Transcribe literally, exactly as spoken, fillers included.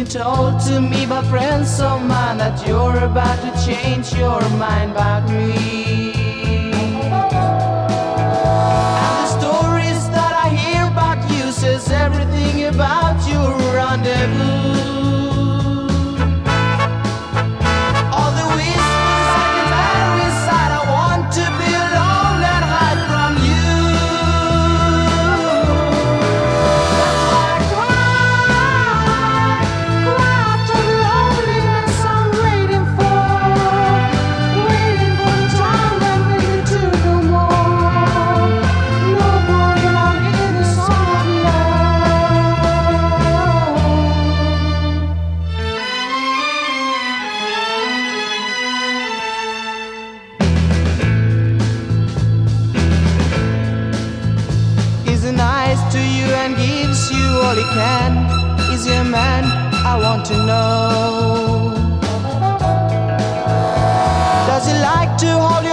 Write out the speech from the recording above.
been told to me by friends of mine that you're about to change your mind about me. And the stories that I hear about you says everything about your rendezvous. All the whispers I can bear inside, I want to be alone and hide from you. That's why I cry, cry to the loneliness I'm waiting for, waiting for the time when we get to no more, no more than I'll hear the song of love. Is he nice to you and gives you all he can? Is he a man? I want to know. Does he like to hold you